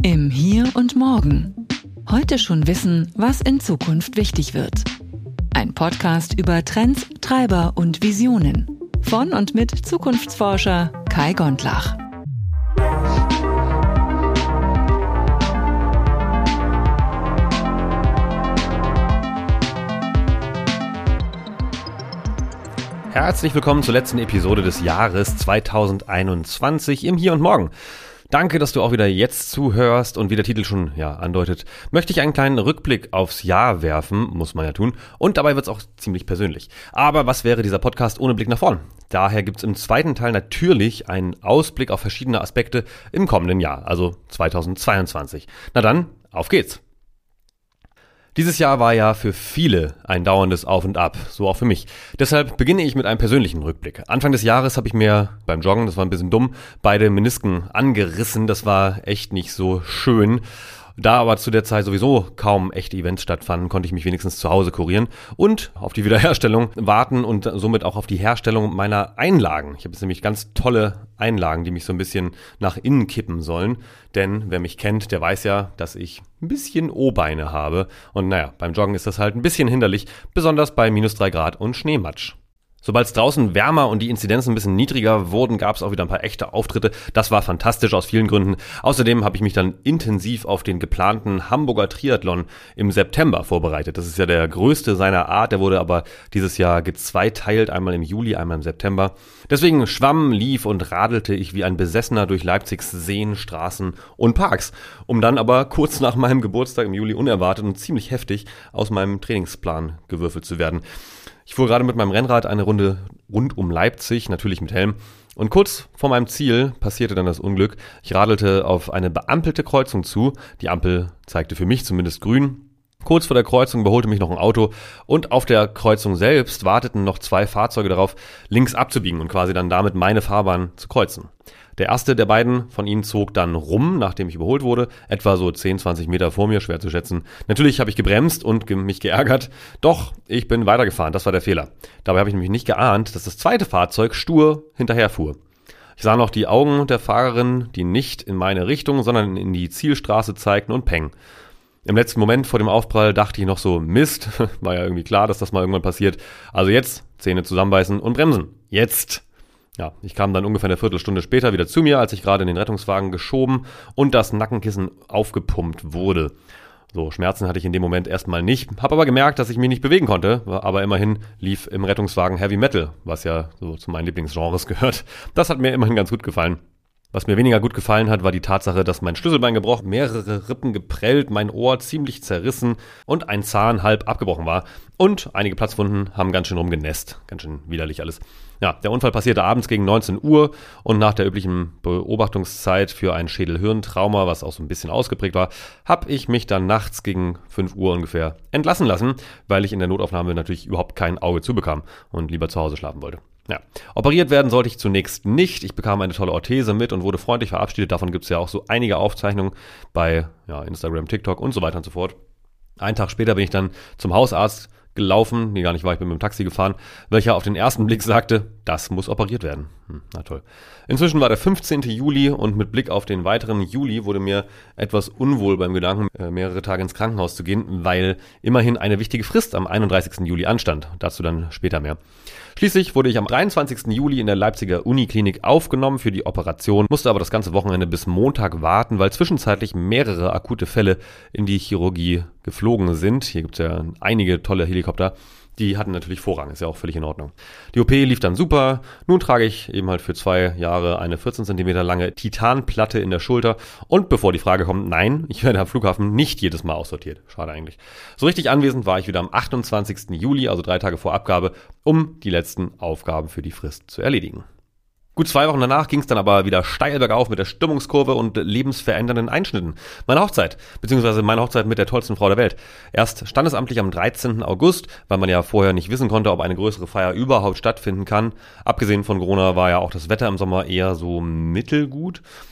Im Hier und Morgen. Heute schon wissen, was in Zukunft wichtig wird. Ein Podcast über Trends, Treiber und Visionen. Von und mit Zukunftsforscher Kai Gondlach. Herzlich willkommen zur letzten Episode des Jahres 2021 im Hier und Morgen. Danke, dass du auch wieder jetzt zuhörst und wie der Titel schon andeutet, möchte ich einen kleinen Rückblick aufs Jahr werfen, muss man ja tun, und dabei wird es auch ziemlich persönlich. Aber was wäre dieser Podcast ohne Blick nach vorn? Daher gibt es im zweiten Teil natürlich einen Ausblick auf verschiedene Aspekte im kommenden Jahr, also 2022. Na dann, auf geht's! Dieses Jahr war ja für viele ein dauerndes Auf und Ab, so auch für mich. Deshalb beginne ich mit einem persönlichen Rückblick. Anfang des Jahres habe ich mir beim Joggen, das war ein bisschen dumm, beide Menisken angerissen. Das war echt nicht so schön. Da aber zu der Zeit sowieso kaum echte Events stattfanden, konnte ich mich wenigstens zu Hause kurieren und auf die Wiederherstellung warten und somit auch auf die Herstellung meiner Einlagen. Ich habe jetzt nämlich ganz tolle Einlagen, die mich so ein bisschen nach innen kippen sollen. Denn wer mich kennt, der weiß ja, dass ich ein bisschen O-Beine habe. Und beim Joggen ist das halt ein bisschen hinderlich, besonders bei minus 3 Grad und Schneematsch. Sobald es draußen wärmer und die Inzidenzen ein bisschen niedriger wurden, gab es auch wieder ein paar echte Auftritte. Das war fantastisch aus vielen Gründen. Außerdem habe ich mich dann intensiv auf den geplanten Hamburger Triathlon im September vorbereitet. Das ist ja der größte seiner Art. Der wurde aber dieses Jahr gezweiteilt, einmal im Juli, einmal im September. Deswegen schwamm, lief und radelte ich wie ein Besessener durch Leipzigs Seen, Straßen und Parks, um dann aber kurz nach meinem Geburtstag im Juli unerwartet und ziemlich heftig aus meinem Trainingsplan gewürfelt zu werden. Ich fuhr gerade mit meinem Rennrad eine Runde rund um Leipzig, natürlich mit Helm. Und kurz vor meinem Ziel passierte dann das Unglück. Ich radelte auf eine beampelte Kreuzung zu. Die Ampel zeigte für mich zumindest grün. Kurz vor der Kreuzung überholte mich noch ein Auto und auf der Kreuzung selbst warteten noch 2 Fahrzeuge darauf, links abzubiegen und quasi dann damit meine Fahrbahn zu kreuzen. Der erste der beiden von ihnen zog dann rum, nachdem ich überholt wurde, etwa so 10, 20 Meter vor mir, schwer zu schätzen. Natürlich habe ich gebremst und mich geärgert, doch ich bin weitergefahren, das war der Fehler. Dabei habe ich nämlich nicht geahnt, dass das zweite Fahrzeug stur hinterherfuhr. Ich sah noch die Augen der Fahrerin, die nicht in meine Richtung, sondern in die Zielstraße zeigten und peng. Im letzten Moment vor dem Aufprall dachte ich noch so, Mist, war ja irgendwie klar, dass das mal irgendwann passiert. Also jetzt, Zähne zusammenbeißen und bremsen. Jetzt! Ja, ich kam dann ungefähr eine Viertelstunde später wieder zu mir, als ich gerade in den Rettungswagen geschoben und das Nackenkissen aufgepumpt wurde. So, Schmerzen hatte ich in dem Moment erstmal nicht, habe aber gemerkt, dass ich mich nicht bewegen konnte, aber immerhin lief im Rettungswagen Heavy Metal, was ja so zu meinen Lieblingsgenres gehört. Das hat mir immerhin ganz gut gefallen. Was mir weniger gut gefallen hat, war die Tatsache, dass mein Schlüsselbein gebrochen, mehrere Rippen geprellt, mein Ohr ziemlich zerrissen und ein Zahn halb abgebrochen war. Und einige Platzwunden haben ganz schön rumgenässt. Ganz schön widerlich alles. Ja, der Unfall passierte abends gegen 19 Uhr und nach der üblichen Beobachtungszeit für ein Schädel-Hirn-Trauma, was auch so ein bisschen ausgeprägt war, habe ich mich dann nachts gegen 5 Uhr ungefähr entlassen lassen, weil ich in der Notaufnahme natürlich überhaupt kein Auge zubekam und lieber zu Hause schlafen wollte. Ja, operiert werden sollte ich zunächst nicht. Ich bekam eine tolle Orthese mit und wurde freundlich verabschiedet. Davon gibt es ja auch so einige Aufzeichnungen bei Instagram, TikTok und so weiter und so fort. Einen Tag später bin ich dann zum Hausarzt gelaufen, nee, gar nicht war, ich bin mit dem Taxi gefahren, welcher auf den ersten Blick sagte, das muss operiert werden. Na toll. Inzwischen war der 15. Juli und mit Blick auf den weiteren Juli wurde mir etwas unwohl beim Gedanken, mehrere Tage ins Krankenhaus zu gehen, weil immerhin eine wichtige Frist am 31. Juli anstand. Dazu dann später mehr. Schließlich wurde ich am 23. Juli in der Leipziger Uniklinik aufgenommen für die Operation, musste aber das ganze Wochenende bis Montag warten, weil zwischenzeitlich mehrere akute Fälle in die Chirurgie geflogen sind. Hier gibt es ja einige tolle Helikopter. Die hatten natürlich Vorrang, ist ja auch völlig in Ordnung. Die OP lief dann super. Nun trage ich eben halt für 2 Jahre eine 14 cm lange Titanplatte in der Schulter. Und bevor die Frage kommt, nein, ich werde am Flughafen nicht jedes Mal aussortiert. Schade eigentlich. So richtig anwesend war ich wieder am 28. Juli, also 3 Tage vor Abgabe, um die letzten Aufgaben für die Frist zu erledigen. Gut 2 Wochen danach ging es dann aber wieder steil bergauf mit der Stimmungskurve und lebensverändernden Einschnitten. Meine Hochzeit mit der tollsten Frau der Welt. Erst standesamtlich am 13. August, weil man ja vorher nicht wissen konnte, ob eine größere Feier überhaupt stattfinden kann. Abgesehen von Corona war ja auch das Wetter im Sommer eher so mittelgut.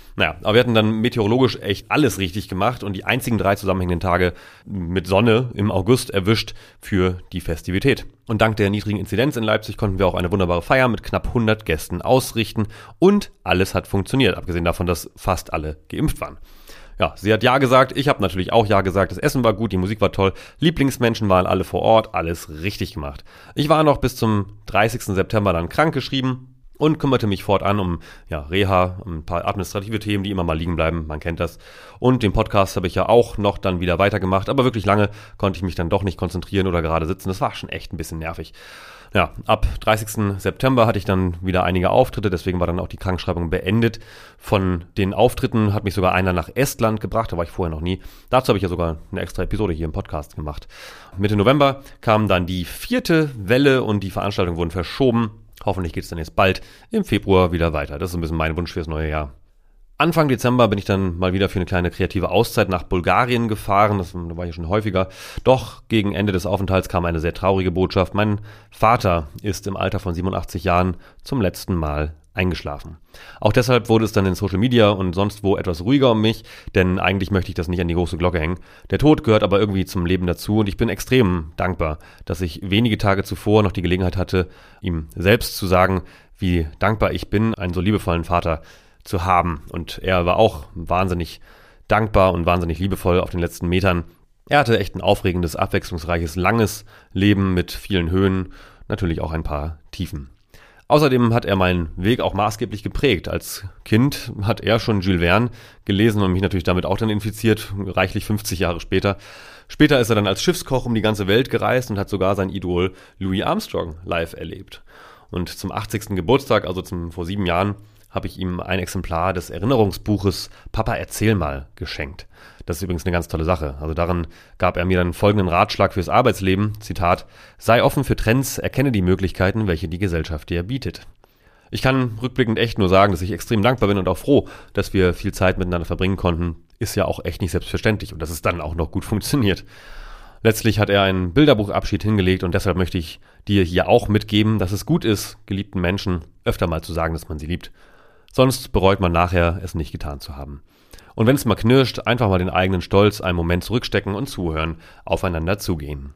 Naja, aber wir hatten dann meteorologisch echt alles richtig gemacht und die einzigen 3 zusammenhängenden Tage mit Sonne im August erwischt für die Festivität. Und dank der niedrigen Inzidenz in Leipzig konnten wir auch eine wunderbare Feier mit knapp 100 Gästen ausrichten und alles hat funktioniert, abgesehen davon, dass fast alle geimpft waren. Ja, sie hat Ja gesagt, ich habe natürlich auch Ja gesagt, das Essen war gut, die Musik war toll, Lieblingsmenschen waren alle vor Ort, alles richtig gemacht. Ich war noch bis zum 30. September dann krankgeschrieben und kümmerte mich fortan um Reha, um ein paar administrative Themen, die immer mal liegen bleiben, man kennt das. Und den Podcast habe ich ja auch noch dann wieder weitergemacht, aber wirklich lange konnte ich mich dann doch nicht konzentrieren oder gerade sitzen, das war schon echt ein bisschen nervig. Ja, ab 30. September hatte ich dann wieder einige Auftritte, deswegen war dann auch die Krankschreibung beendet. Von den Auftritten hat mich sogar einer nach Estland gebracht, da war ich vorher noch nie. Dazu habe ich ja sogar eine extra Episode hier im Podcast gemacht. Mitte November kam dann die 4. Welle und die Veranstaltungen wurden verschoben. Hoffentlich geht es dann jetzt bald im Februar wieder weiter. Das ist ein bisschen mein Wunsch fürs neue Jahr. Anfang Dezember bin ich dann mal wieder für eine kleine kreative Auszeit nach Bulgarien gefahren. Da war ich schon häufiger. Doch gegen Ende des Aufenthalts kam eine sehr traurige Botschaft. Mein Vater ist im Alter von 87 Jahren zum letzten Mal eingeschlafen. Auch deshalb wurde es dann in Social Media und sonst wo etwas ruhiger um mich, denn eigentlich möchte ich das nicht an die große Glocke hängen. Der Tod gehört aber irgendwie zum Leben dazu und ich bin extrem dankbar, dass ich wenige Tage zuvor noch die Gelegenheit hatte, ihm selbst zu sagen, wie dankbar ich bin, einen so liebevollen Vater zu haben. Und er war auch wahnsinnig dankbar und wahnsinnig liebevoll auf den letzten Metern. Er hatte echt ein aufregendes, abwechslungsreiches, langes Leben mit vielen Höhen, natürlich auch ein paar Tiefen. Außerdem hat er meinen Weg auch maßgeblich geprägt. Als Kind hat er schon Jules Verne gelesen und mich natürlich damit auch dann infiziert, reichlich 50 Jahre später. Später ist er dann als Schiffskoch um die ganze Welt gereist und hat sogar sein Idol Louis Armstrong live erlebt. Und zum 80. Geburtstag, also vor 7 Jahren, habe ich ihm ein Exemplar des Erinnerungsbuches Papa, erzähl mal geschenkt. Das ist übrigens eine ganz tolle Sache. Also darin gab er mir dann folgenden Ratschlag fürs Arbeitsleben, Zitat, sei offen für Trends, erkenne die Möglichkeiten, welche die Gesellschaft dir bietet. Ich kann rückblickend echt nur sagen, dass ich extrem dankbar bin und auch froh, dass wir viel Zeit miteinander verbringen konnten. Ist ja auch echt nicht selbstverständlich und dass es dann auch noch gut funktioniert. Letztlich hat er einen Bilderbuchabschied hingelegt und deshalb möchte ich dir hier auch mitgeben, dass es gut ist, geliebten Menschen öfter mal zu sagen, dass man sie liebt. Sonst bereut man nachher, es nicht getan zu haben. Und wenn es mal knirscht, einfach mal den eigenen Stolz einen Moment zurückstecken und zuhören, aufeinander zugehen.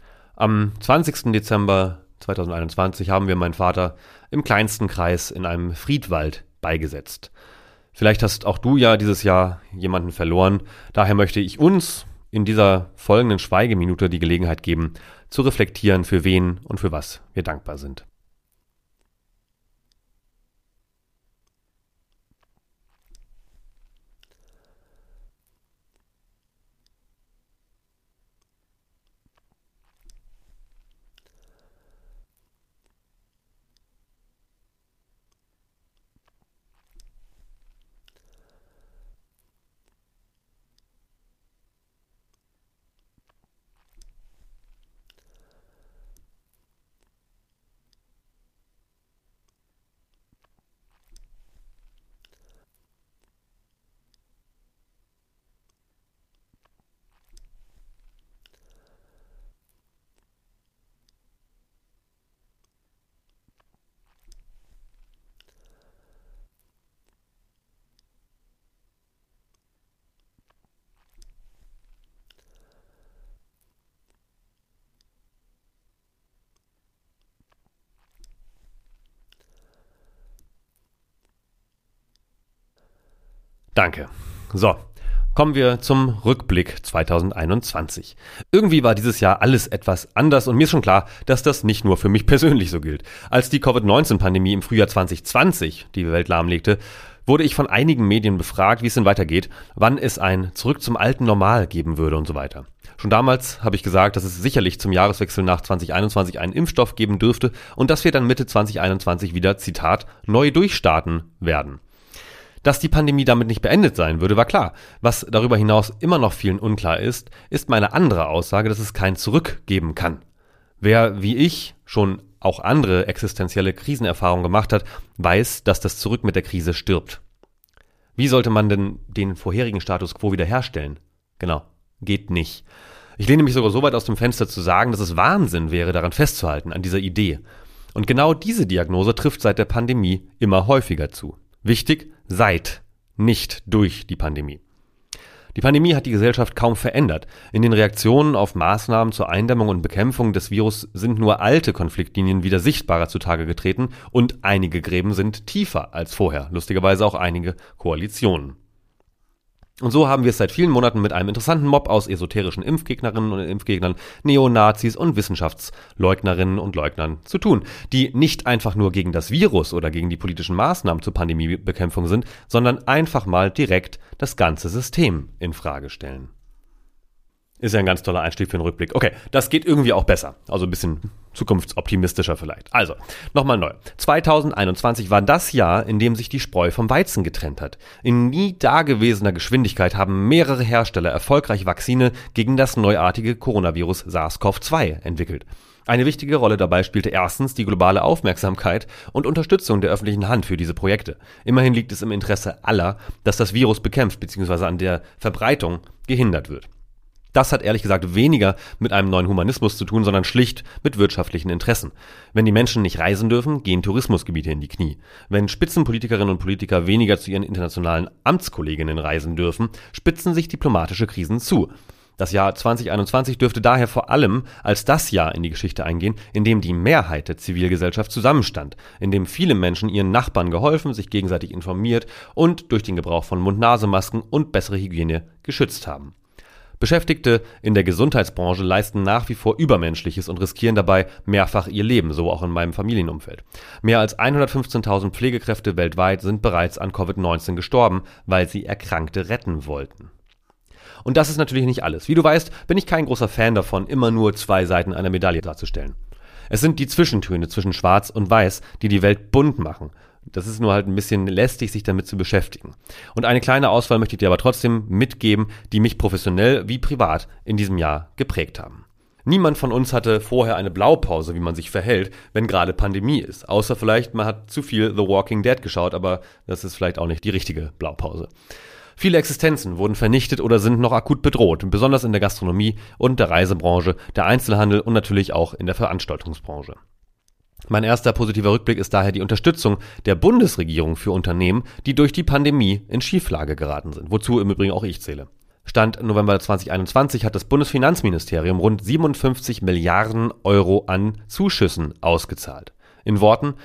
Am 20. Dezember 2021 haben wir meinen Vater im kleinsten Kreis in einem Friedwald beigesetzt. Vielleicht hast auch du ja dieses Jahr jemanden verloren. Daher möchte ich uns in dieser folgenden Schweigeminute die Gelegenheit geben, zu reflektieren, für wen und für was wir dankbar sind. Danke. So, kommen wir zum Rückblick 2021. Irgendwie war dieses Jahr alles etwas anders und mir ist schon klar, dass das nicht nur für mich persönlich so gilt. Als die Covid-19-Pandemie im Frühjahr 2020 die Welt lahmlegte, wurde ich von einigen Medien befragt, wie es denn weitergeht, wann es ein Zurück zum alten Normal geben würde und so weiter. Schon damals habe ich gesagt, dass es sicherlich zum Jahreswechsel nach 2021 einen Impfstoff geben dürfte und dass wir dann Mitte 2021 wieder, Zitat, neu durchstarten werden. Dass die Pandemie damit nicht beendet sein würde, war klar. Was darüber hinaus immer noch vielen unklar ist, ist meine andere Aussage, dass es kein Zurück geben kann. Wer wie ich schon auch andere existenzielle Krisenerfahrungen gemacht hat, weiß, dass das Zurück mit der Krise stirbt. Wie sollte man denn den vorherigen Status quo wiederherstellen? Genau, geht nicht. Ich lehne mich sogar so weit aus dem Fenster zu sagen, dass es Wahnsinn wäre, daran festzuhalten, an dieser Idee. Und genau diese Diagnose trifft seit der Pandemie immer häufiger zu. Wichtig, seit nicht durch die Pandemie. Die Pandemie hat die Gesellschaft kaum verändert. In den Reaktionen auf Maßnahmen zur Eindämmung und Bekämpfung des Virus sind nur alte Konfliktlinien wieder sichtbarer zutage getreten und einige Gräben sind tiefer als vorher, lustigerweise auch einige Koalitionen. Und so haben wir es seit vielen Monaten mit einem interessanten Mob aus esoterischen Impfgegnerinnen und Impfgegnern, Neonazis und Wissenschaftsleugnerinnen und Leugnern zu tun, die nicht einfach nur gegen das Virus oder gegen die politischen Maßnahmen zur Pandemiebekämpfung sind, sondern einfach mal direkt das ganze System in Frage stellen. Ist ja ein ganz toller Einstieg für einen Rückblick. Okay, das geht irgendwie auch besser. Also ein bisschen zukunftsoptimistischer vielleicht. Also, nochmal neu. 2021 war das Jahr, in dem sich die Spreu vom Weizen getrennt hat. In nie dagewesener Geschwindigkeit haben mehrere Hersteller erfolgreich Vakzine gegen das neuartige Coronavirus SARS-CoV-2 entwickelt. Eine wichtige Rolle dabei spielte erstens die globale Aufmerksamkeit und Unterstützung der öffentlichen Hand für diese Projekte. Immerhin liegt es im Interesse aller, dass das Virus bekämpft bzw. an der Verbreitung gehindert wird. Das hat ehrlich gesagt weniger mit einem neuen Humanismus zu tun, sondern schlicht mit wirtschaftlichen Interessen. Wenn die Menschen nicht reisen dürfen, gehen Tourismusgebiete in die Knie. Wenn Spitzenpolitikerinnen und Politiker weniger zu ihren internationalen Amtskolleginnen reisen dürfen, spitzen sich diplomatische Krisen zu. Das Jahr 2021 dürfte daher vor allem als das Jahr in die Geschichte eingehen, in dem die Mehrheit der Zivilgesellschaft zusammenstand, in dem viele Menschen ihren Nachbarn geholfen, sich gegenseitig informiert und durch den Gebrauch von Mund-Nasen-Masken und bessere Hygiene geschützt haben. Beschäftigte in der Gesundheitsbranche leisten nach wie vor Übermenschliches und riskieren dabei mehrfach ihr Leben, so auch in meinem Familienumfeld. Mehr als 115.000 Pflegekräfte weltweit sind bereits an Covid-19 gestorben, weil sie Erkrankte retten wollten. Und das ist natürlich nicht alles. Wie du weißt, bin ich kein großer Fan davon, immer nur zwei Seiten einer Medaille darzustellen. Es sind die Zwischentöne zwischen Schwarz und Weiß, die die Welt bunt machen. Das ist nur halt ein bisschen lästig, sich damit zu beschäftigen. Und eine kleine Auswahl möchte ich dir aber trotzdem mitgeben, die mich professionell wie privat in diesem Jahr geprägt haben. Niemand von uns hatte vorher eine Blaupause, wie man sich verhält, wenn gerade Pandemie ist. Außer vielleicht, man hat zu viel The Walking Dead geschaut, aber das ist vielleicht auch nicht die richtige Blaupause. Viele Existenzen wurden vernichtet oder sind noch akut bedroht, besonders in der Gastronomie und der Reisebranche, der Einzelhandel und natürlich auch in der Veranstaltungsbranche. Mein erster positiver Rückblick ist daher die Unterstützung der Bundesregierung für Unternehmen, die durch die Pandemie in Schieflage geraten sind, wozu im Übrigen auch ich zähle. Stand November 2021 hat das Bundesfinanzministerium rund 57 Milliarden Euro an Zuschüssen ausgezahlt. In Worten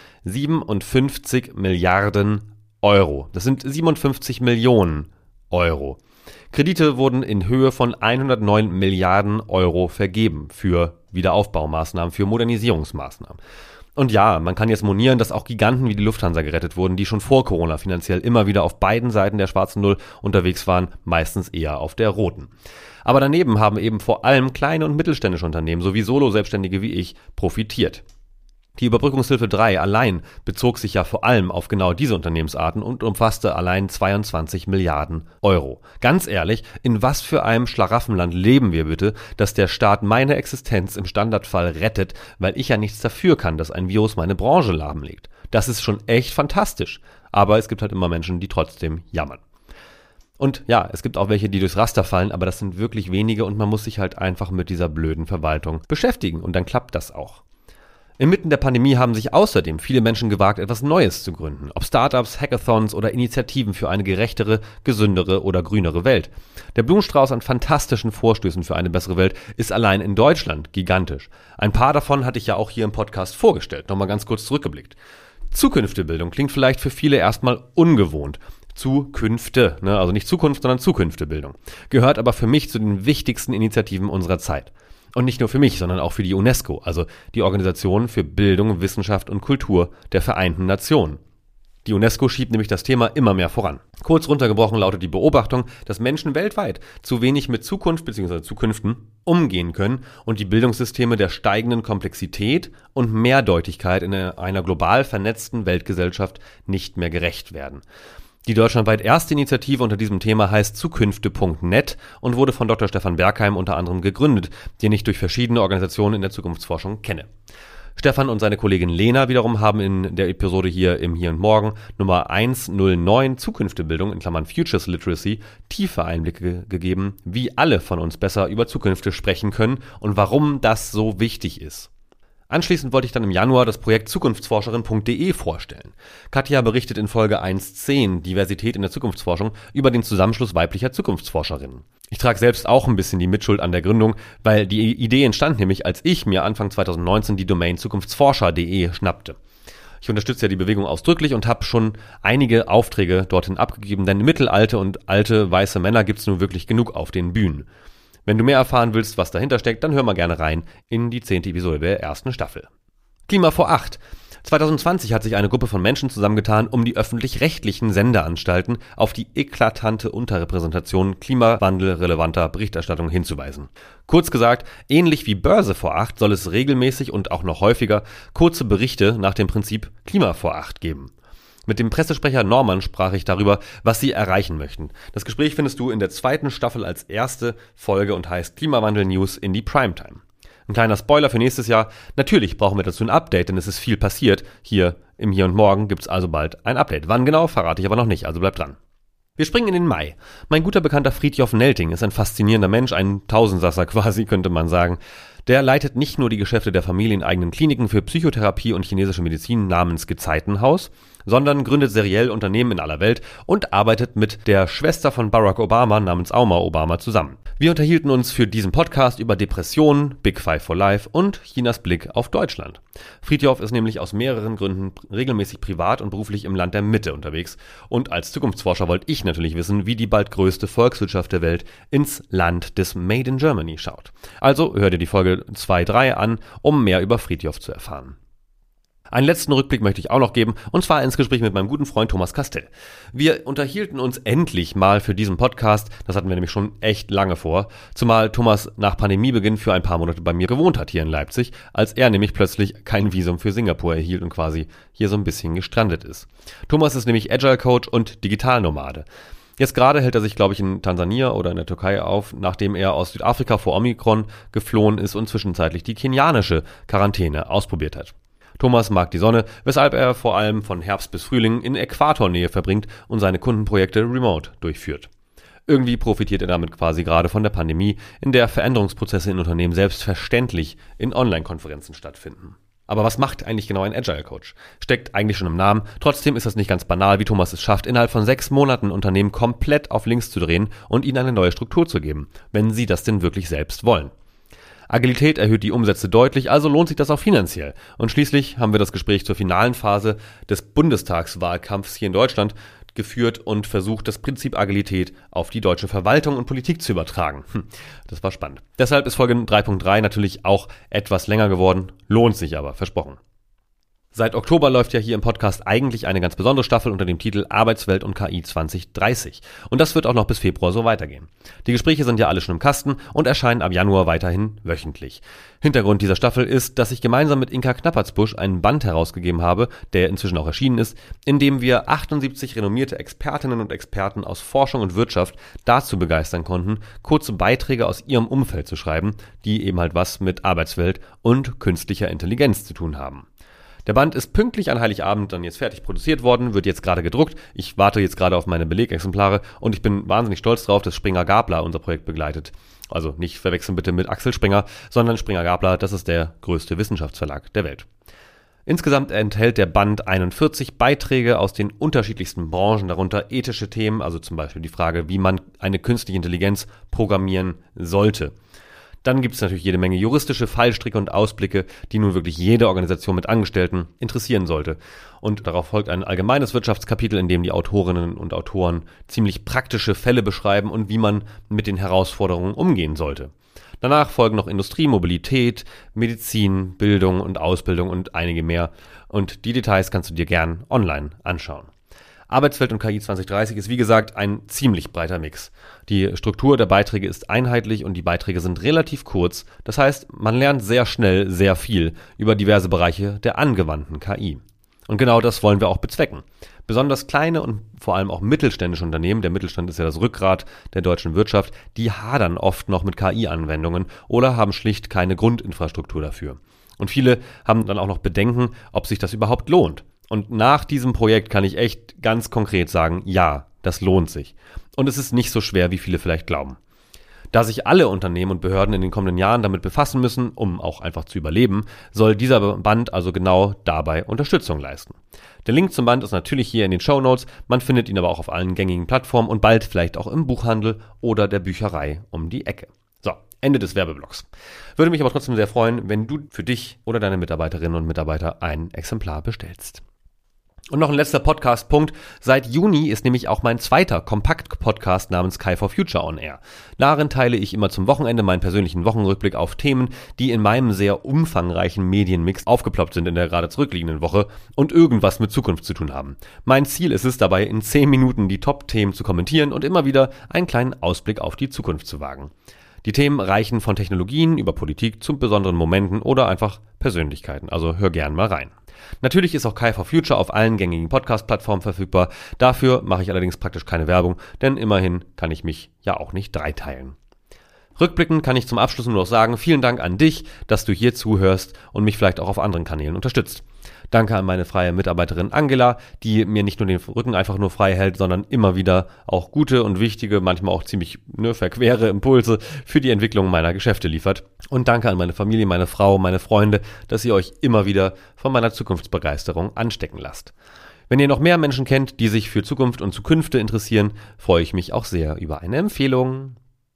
57 Milliarden Euro. Das sind 57 Millionen Euro. Kredite wurden in Höhe von 109 Milliarden Euro vergeben für Wiederaufbaumaßnahmen, für Modernisierungsmaßnahmen. Und ja, man kann jetzt monieren, dass auch Giganten wie die Lufthansa gerettet wurden, die schon vor Corona finanziell immer wieder auf beiden Seiten der schwarzen Null unterwegs waren, meistens eher auf der roten. Aber daneben haben eben vor allem kleine und mittelständische Unternehmen sowie Solo-Selbstständige wie ich profitiert. Die Überbrückungshilfe 3 allein bezog sich ja vor allem auf genau diese Unternehmensarten und umfasste allein 22 Milliarden Euro. Ganz ehrlich, in was für einem Schlaraffenland leben wir bitte, dass der Staat meine Existenz im Standardfall rettet, weil ich ja nichts dafür kann, dass ein Virus meine Branche lahmlegt. Das ist schon echt fantastisch. Aber es gibt halt immer Menschen, die trotzdem jammern. Und ja, es gibt auch welche, die durchs Raster fallen, aber das sind wirklich wenige und man muss sich halt einfach mit dieser blöden Verwaltung beschäftigen und dann klappt das auch. Inmitten der Pandemie haben sich außerdem viele Menschen gewagt, etwas Neues zu gründen. Ob Startups, Hackathons oder Initiativen für eine gerechtere, gesündere oder grünere Welt. Der Blumenstrauß an fantastischen Vorstößen für eine bessere Welt ist allein in Deutschland gigantisch. Ein paar davon hatte ich ja auch hier im Podcast vorgestellt. Nochmal ganz kurz zurückgeblickt. Zukünftebildung klingt vielleicht für viele erstmal ungewohnt. Zukünfte, also nicht Zukunft, sondern Zukünftebildung. Gehört aber für mich zu den wichtigsten Initiativen unserer Zeit. Und nicht nur für mich, sondern auch für die UNESCO, also die Organisation für Bildung, Wissenschaft und Kultur der Vereinten Nationen. Die UNESCO schiebt nämlich das Thema immer mehr voran. Kurz runtergebrochen lautet die Beobachtung, dass Menschen weltweit zu wenig mit Zukunft bzw. Zukünften umgehen können und die Bildungssysteme der steigenden Komplexität und Mehrdeutigkeit in einer global vernetzten Weltgesellschaft nicht mehr gerecht werden. Die deutschlandweit erste Initiative unter diesem Thema heißt Zukünfte.net und wurde von Dr. Stefan Bergheim unter anderem gegründet, den ich durch verschiedene Organisationen in der Zukunftsforschung kenne. Stefan und seine Kollegin Lena wiederum haben in der Episode hier im Hier und Morgen Nummer 109 Zukünftebildung in Klammern Futures Literacy tiefe Einblicke gegeben, wie alle von uns besser über Zukünfte sprechen können und warum das so wichtig ist. Anschließend wollte ich dann im Januar das Projekt zukunftsforscherin.de vorstellen. Katja berichtet in Folge 1.10 Diversität in der Zukunftsforschung über den Zusammenschluss weiblicher Zukunftsforscherinnen. Ich trage selbst auch ein bisschen die Mitschuld an der Gründung, weil die Idee entstand nämlich, als ich mir Anfang 2019 die Domain zukunftsforscher.de schnappte. Ich unterstütze ja die Bewegung ausdrücklich und habe schon einige Aufträge dorthin abgegeben, denn mittelalte und alte weiße Männer gibt's nun wirklich genug auf den Bühnen. Wenn du mehr erfahren willst, was dahinter steckt, dann hör mal gerne rein in die 10. Episode der ersten Staffel. Klima vor 8. 2020 hat sich eine Gruppe von Menschen zusammengetan, um die öffentlich-rechtlichen Sendeanstalten auf die eklatante Unterrepräsentation klimawandelrelevanter Berichterstattung hinzuweisen. Kurz gesagt, ähnlich wie Börse vor 8 soll es regelmäßig und auch noch häufiger kurze Berichte nach dem Prinzip Klima vor 8 geben. Mit dem Pressesprecher Norman sprach ich darüber, was sie erreichen möchten. Das Gespräch findest du in der 2. Staffel als erste Folge und heißt Klimawandel News in die Primetime. Ein kleiner Spoiler für nächstes Jahr. Natürlich brauchen wir dazu ein Update, denn es ist viel passiert. Hier im Hier und Morgen gibt's also bald ein Update. Wann genau, verrate ich aber noch nicht, also bleib dran. Wir springen in den Mai. Mein guter Bekannter Fridtjof Nelting ist ein faszinierender Mensch, ein Tausendsasser quasi, könnte man sagen. Der leitet nicht nur die Geschäfte der familieneigenen Kliniken für Psychotherapie und chinesische Medizin namens Gezeitenhaus, sondern gründet seriell Unternehmen in aller Welt und arbeitet mit der Schwester von Barack Obama namens Auma Obama zusammen. Wir unterhielten uns für diesen Podcast über Depressionen, Big Five for Life und Chinas Blick auf Deutschland. Fridtjof ist nämlich aus mehreren Gründen regelmäßig privat und beruflich im Land der Mitte unterwegs. Und als Zukunftsforscher wollte ich natürlich wissen, wie die bald größte Volkswirtschaft der Welt ins Land des Made in Germany schaut. Also hör dir die Folge 2-3 an, um mehr über Fridtjof zu erfahren. Einen letzten Rückblick möchte ich auch noch geben, und zwar ins Gespräch mit meinem guten Freund Thomas Castell. Wir unterhielten uns endlich mal für diesen Podcast, das hatten wir nämlich schon echt lange vor, zumal Thomas nach Pandemiebeginn für ein paar Monate bei mir gewohnt hat hier in Leipzig, als er nämlich plötzlich kein Visum für Singapur erhielt und quasi hier so ein bisschen gestrandet ist. Thomas ist nämlich Agile Coach und Digitalnomade. Jetzt gerade hält er sich, glaube ich, in Tansania oder in der Türkei auf, nachdem er aus Südafrika vor Omikron geflohen ist und zwischenzeitlich die kenianische Quarantäne ausprobiert hat. Thomas mag die Sonne, weshalb er vor allem von Herbst bis Frühling in Äquatornähe verbringt und seine Kundenprojekte remote durchführt. Irgendwie profitiert er damit quasi gerade von der Pandemie, in der Veränderungsprozesse in Unternehmen selbstverständlich in Online-Konferenzen stattfinden. Aber was macht eigentlich genau ein Agile Coach? Steckt eigentlich schon im Namen, trotzdem ist das nicht ganz banal, wie Thomas es schafft, innerhalb von 6 Monaten Unternehmen komplett auf links zu drehen und ihnen eine neue Struktur zu geben, wenn sie das denn wirklich selbst wollen. Agilität erhöht die Umsätze deutlich, also lohnt sich das auch finanziell. Und schließlich haben wir das Gespräch zur finalen Phase des Bundestagswahlkampfs hier in Deutschland geführt und versucht, das Prinzip Agilität auf die deutsche Verwaltung und Politik zu übertragen. Das war spannend. Deshalb ist Folge 3.3 natürlich auch etwas länger geworden, lohnt sich aber, versprochen. Seit Oktober läuft ja hier im Podcast eigentlich eine ganz besondere Staffel unter dem Titel Arbeitswelt und KI 2030. Und das wird auch noch bis Februar so weitergehen. Die Gespräche sind ja alle schon im Kasten und erscheinen ab Januar weiterhin wöchentlich. Hintergrund dieser Staffel ist, dass ich gemeinsam mit Inka Knappertsbusch einen Band herausgegeben habe, der inzwischen auch erschienen ist, in dem wir 78 renommierte Expertinnen und Experten aus Forschung und Wirtschaft dazu begeistern konnten, kurze Beiträge aus ihrem Umfeld zu schreiben, die eben halt was mit Arbeitswelt und künstlicher Intelligenz zu tun haben. Der Band ist pünktlich an Heiligabend dann jetzt fertig produziert worden, wird jetzt gerade gedruckt. Ich warte jetzt gerade auf meine Belegexemplare und ich bin wahnsinnig stolz drauf, dass Springer Gabler unser Projekt begleitet. Also nicht verwechseln bitte mit Axel Springer, sondern Springer Gabler, das ist der größte Wissenschaftsverlag der Welt. Insgesamt enthält der Band 41 Beiträge aus den unterschiedlichsten Branchen, darunter ethische Themen, also zum Beispiel die Frage, wie man eine künstliche Intelligenz programmieren sollte. Dann gibt es natürlich jede Menge juristische Fallstricke und Ausblicke, die nun wirklich jede Organisation mit Angestellten interessieren sollte. Und darauf folgt ein allgemeines Wirtschaftskapitel, in dem die Autorinnen und Autoren ziemlich praktische Fälle beschreiben und wie man mit den Herausforderungen umgehen sollte. Danach folgen noch Industrie, Mobilität, Medizin, Bildung und Ausbildung und einige mehr. Und die Details kannst du dir gern online anschauen. Arbeitswelt und KI 2030 ist wie gesagt ein ziemlich breiter Mix. Die Struktur der Beiträge ist einheitlich und die Beiträge sind relativ kurz. Das heißt, man lernt sehr schnell sehr viel über diverse Bereiche der angewandten KI. Und genau das wollen wir auch bezwecken. Besonders kleine und vor allem auch mittelständische Unternehmen, der Mittelstand ist ja das Rückgrat der deutschen Wirtschaft, die hadern oft noch mit KI-Anwendungen oder haben schlicht keine Grundinfrastruktur dafür. Und viele haben dann auch noch Bedenken, ob sich das überhaupt lohnt. Und nach diesem Projekt kann ich echt ganz konkret sagen, ja, das lohnt sich. Und es ist nicht so schwer, wie viele vielleicht glauben. Da sich alle Unternehmen und Behörden in den kommenden Jahren damit befassen müssen, um auch einfach zu überleben, soll dieser Band also genau dabei Unterstützung leisten. Der Link zum Band ist natürlich hier in den Shownotes, man findet ihn aber auch auf allen gängigen Plattformen und bald vielleicht auch im Buchhandel oder der Bücherei um die Ecke. So, Ende des Werbeblocks. Würde mich aber trotzdem sehr freuen, wenn du für dich oder deine Mitarbeiterinnen und Mitarbeiter ein Exemplar bestellst. Und noch ein letzter Podcast-Punkt. Seit Juni ist nämlich auch mein zweiter Kompakt-Podcast namens Sky for Future on Air. Darin teile ich immer zum Wochenende meinen persönlichen Wochenrückblick auf Themen, die in meinem sehr umfangreichen Medienmix aufgeploppt sind in der gerade zurückliegenden Woche und irgendwas mit Zukunft zu tun haben. Mein Ziel ist es dabei, in 10 Minuten die Top-Themen zu kommentieren und immer wieder einen kleinen Ausblick auf die Zukunft zu wagen. Die Themen reichen von Technologien über Politik zu besonderen Momenten oder einfach Persönlichkeiten, also hör gern mal rein. Natürlich ist auch Sky for Future auf allen gängigen Podcast-Plattformen verfügbar. Dafür mache ich allerdings praktisch keine Werbung, denn immerhin kann ich mich ja auch nicht dreiteilen. Rückblickend kann ich zum Abschluss nur noch sagen, vielen Dank an dich, dass du hier zuhörst und mich vielleicht auch auf anderen Kanälen unterstützt. Danke an meine freie Mitarbeiterin Angela, die mir nicht nur den Rücken einfach nur frei hält, sondern immer wieder auch gute und wichtige, manchmal auch ziemlich verquere Impulse für die Entwicklung meiner Geschäfte liefert. Und danke an meine Familie, meine Frau, meine Freunde, dass ihr euch immer wieder von meiner Zukunftsbegeisterung anstecken lasst. Wenn ihr noch mehr Menschen kennt, die sich für Zukunft und Zukünfte interessieren, freue ich mich auch sehr über eine Empfehlung.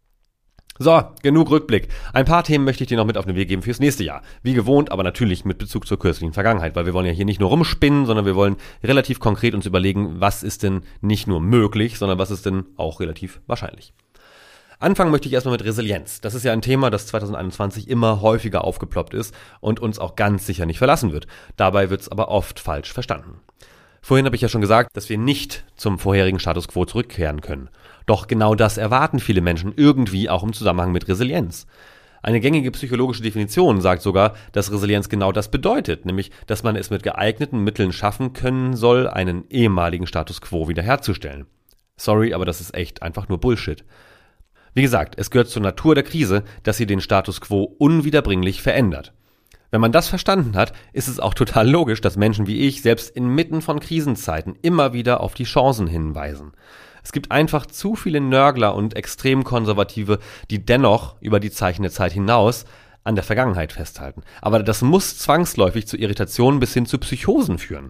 So, genug Rückblick. Ein paar Themen möchte ich dir noch mit auf den Weg geben fürs nächste Jahr. Wie gewohnt, aber natürlich mit Bezug zur kürzlichen Vergangenheit, weil wir wollen ja hier nicht nur rumspinnen, sondern wir wollen relativ konkret uns überlegen, was ist denn nicht nur möglich, sondern was ist denn auch relativ wahrscheinlich. Anfangen möchte ich erstmal mit Resilienz. Das ist ja ein Thema, das 2021 immer häufiger aufgeploppt ist und uns auch ganz sicher nicht verlassen wird. Dabei wird es aber oft falsch verstanden. Vorhin habe ich ja schon gesagt, dass wir nicht zum vorherigen Status quo zurückkehren können. Doch genau das erwarten viele Menschen irgendwie auch im Zusammenhang mit Resilienz. Eine gängige psychologische Definition sagt sogar, dass Resilienz genau das bedeutet, nämlich, dass man es mit geeigneten Mitteln schaffen können soll, einen ehemaligen Status quo wiederherzustellen. Sorry, aber das ist echt einfach nur Bullshit. Wie gesagt, es gehört zur Natur der Krise, dass sie den Status quo unwiederbringlich verändert. Wenn man das verstanden hat, ist es auch total logisch, dass Menschen wie ich selbst inmitten von Krisenzeiten immer wieder auf die Chancen hinweisen. Es gibt einfach zu viele Nörgler und Extremkonservative, die dennoch über die Zeichen der Zeit hinaus an der Vergangenheit festhalten. Aber das muss zwangsläufig zu Irritationen bis hin zu Psychosen führen.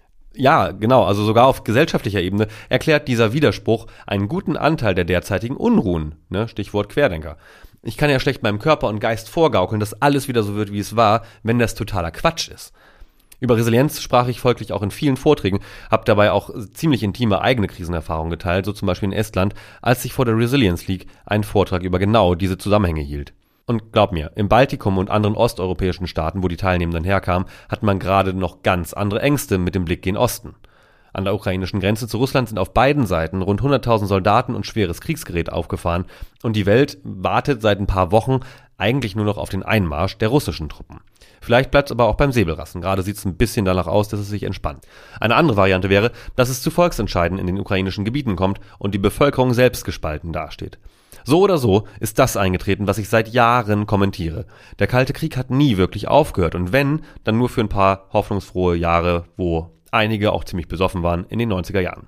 Ja, genau, also sogar auf gesellschaftlicher Ebene erklärt dieser Widerspruch einen guten Anteil der derzeitigen Unruhen, Stichwort Querdenker. Ich kann ja schlecht meinem Körper und Geist vorgaukeln, dass alles wieder so wird, wie es war, wenn das totaler Quatsch ist. Über Resilienz sprach ich folglich auch in vielen Vorträgen, habe dabei auch ziemlich intime eigene Krisenerfahrungen geteilt, so zum Beispiel in Estland, als ich vor der Resilience League einen Vortrag über genau diese Zusammenhänge hielt. Und glaub mir, im Baltikum und anderen osteuropäischen Staaten, wo die Teilnehmenden herkamen, hat man gerade noch ganz andere Ängste mit dem Blick gen Osten. An der ukrainischen Grenze zu Russland sind auf beiden Seiten rund 100.000 Soldaten und schweres Kriegsgerät aufgefahren und die Welt wartet seit ein paar Wochen eigentlich nur noch auf den Einmarsch der russischen Truppen. Vielleicht bleibt es aber auch beim Säbelrassen, gerade sieht es ein bisschen danach aus, dass es sich entspannt. Eine andere Variante wäre, dass es zu Volksentscheiden in den ukrainischen Gebieten kommt und die Bevölkerung selbst gespalten dasteht. So oder so ist das eingetreten, was ich seit Jahren kommentiere. Der Kalte Krieg hat nie wirklich aufgehört und wenn, dann nur für ein paar hoffnungsfrohe Jahre, wo einige auch ziemlich besoffen waren in den 90er Jahren.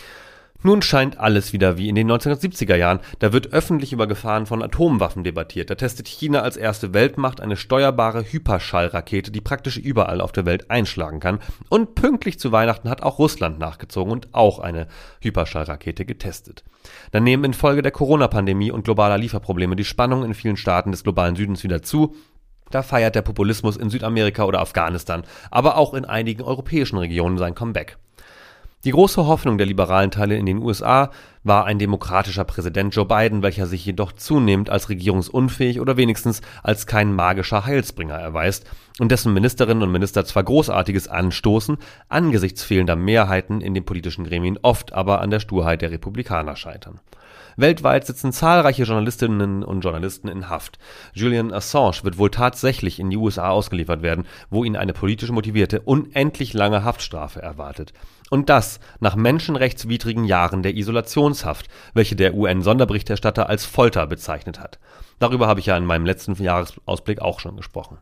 Nun scheint alles wieder wie in den 1970er Jahren. Da wird öffentlich über Gefahren von Atomwaffen debattiert. Da testet China als erste Weltmacht eine steuerbare Hyperschallrakete, die praktisch überall auf der Welt einschlagen kann. Und pünktlich zu Weihnachten hat auch Russland nachgezogen und auch eine Hyperschallrakete getestet. Dann nehmen infolge der Corona-Pandemie und globaler Lieferprobleme die Spannungen in vielen Staaten des globalen Südens wieder zu. Da feiert der Populismus in Südamerika oder Afghanistan, aber auch in einigen europäischen Regionen sein Comeback. Die große Hoffnung der liberalen Teile in den USA war ein demokratischer Präsident Joe Biden, welcher sich jedoch zunehmend als regierungsunfähig oder wenigstens als kein magischer Heilsbringer erweist und dessen Ministerinnen und Minister zwar Großartiges anstoßen, angesichts fehlender Mehrheiten in den politischen Gremien oft aber an der Sturheit der Republikaner scheitern. Weltweit sitzen zahlreiche Journalistinnen und Journalisten in Haft. Julian Assange wird wohl tatsächlich in die USA ausgeliefert werden, wo ihn eine politisch motivierte, unendlich lange Haftstrafe erwartet. Und das nach menschenrechtswidrigen Jahren der Isolationshaft, welche der UN-Sonderberichterstatter als Folter bezeichnet hat. Darüber habe ich ja in meinem letzten Jahresausblick auch schon gesprochen.